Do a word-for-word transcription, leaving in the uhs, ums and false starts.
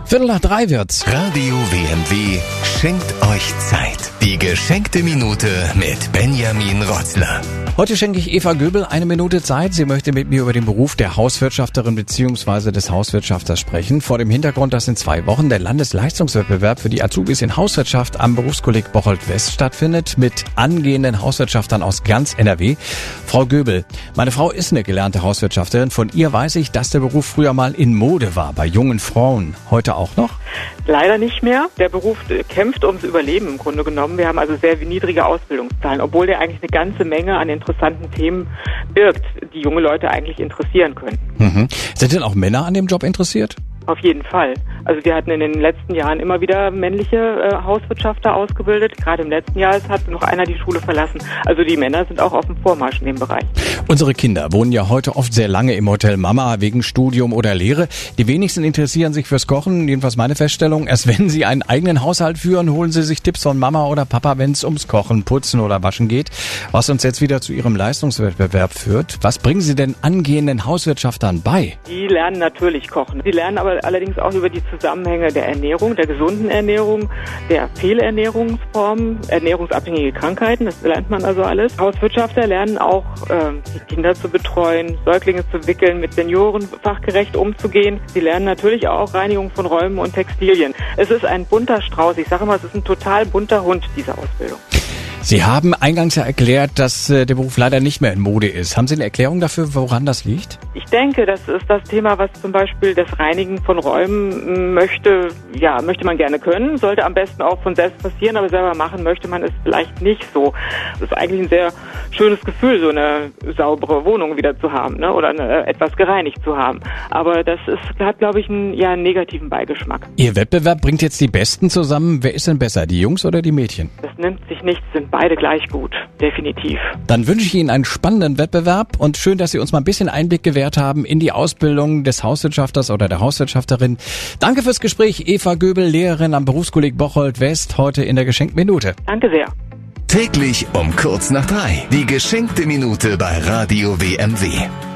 Viertel nach drei wird's. Radio W M W schenkt euch Zeit. Die geschenkte Minute mit Benjamin Rotzler. Heute schenke ich Eva Göbel eine Minute Zeit. Sie möchte mit mir über den Beruf der Hauswirtschafterin bzw. des Hauswirtschafters sprechen. Vor dem Hintergrund, dass in zwei Wochen der Landesleistungswettbewerb für die Azubis in Hauswirtschaft am Berufskolleg Bocholt West stattfindet mit angehenden Hauswirtschaftern aus ganz N R W. Frau Göbel, meine Frau ist eine gelernte Hauswirtschafterin. Von ihr weiß ich, dass der Beruf früher mal in Mode war, bei jungen Frauen. Heute auch noch? Leider nicht mehr. Der Beruf kämpft ums Überleben im Grunde genommen. Wir haben also sehr niedrige Ausbildungszahlen, obwohl der eigentlich eine ganze Menge an interessanten Themen birgt, die junge Leute eigentlich interessieren können. Mhm. Sind denn auch Männer an dem Job interessiert? Auf jeden Fall. Also wir hatten in den letzten Jahren immer wieder männliche äh, Hauswirtschafter ausgebildet. Gerade im letzten Jahr hat noch einer die Schule verlassen. Also die Männer sind auch auf dem Vormarsch in dem Bereich. Unsere Kinder wohnen ja heute oft sehr lange im Hotel Mama wegen Studium oder Lehre. Die wenigsten interessieren sich fürs Kochen, jedenfalls meine Feststellung. Erst wenn sie einen eigenen Haushalt führen, holen sie sich Tipps von Mama oder Papa, wenn es ums Kochen, Putzen oder Waschen geht. Was uns jetzt wieder zu Ihrem Leistungswettbewerb führt. Was bringen Sie denn angehenden Hauswirtschaftern bei? Die lernen natürlich kochen. Sie lernen aber allerdings auch über die Zusammenhänge der Ernährung, der gesunden Ernährung, der Fehlernährungsformen, ernährungsabhängige Krankheiten, das lernt man also alles. Hauswirtschafter lernen auch, äh, die Kinder zu betreuen, Säuglinge zu wickeln, mit Senioren fachgerecht umzugehen. Sie lernen natürlich auch Reinigung von Räumen und Textilien. Es ist ein bunter Strauß. Ich sage mal, es ist ein total bunter Hund, diese Ausbildung. Sie haben eingangs ja erklärt, dass äh, der Beruf leider nicht mehr in Mode ist. Haben Sie eine Erklärung dafür, woran das liegt? Ich denke, das ist das Thema, was zum Beispiel das Reinigen von Räumen möchte, ja, möchte man gerne können, sollte am besten auch von selbst passieren, aber selber machen möchte man es vielleicht nicht so. Es ist eigentlich ein sehr schönes Gefühl, so eine saubere Wohnung wieder zu haben, ne, oder eine, etwas gereinigt zu haben. Aber das ist, hat, glaube ich, einen, ja, einen negativen Beigeschmack. Ihr Wettbewerb bringt jetzt die Besten zusammen. Wer ist denn besser, die Jungs oder die Mädchen? Das nimmt sich nichts, sind beide gleich gut, definitiv. Dann wünsche ich Ihnen einen spannenden Wettbewerb und schön, dass Sie uns mal ein bisschen Einblick gewährt haben in die Ausbildung des Hauswirtschafters oder der Hauswirtschafterin. Danke fürs Gespräch, Eva Göbel, Lehrerin am Berufskolleg Bocholt West, heute in der geschenkten Minute. Danke sehr. Täglich um kurz nach drei. Die geschenkte Minute bei Radio W M W.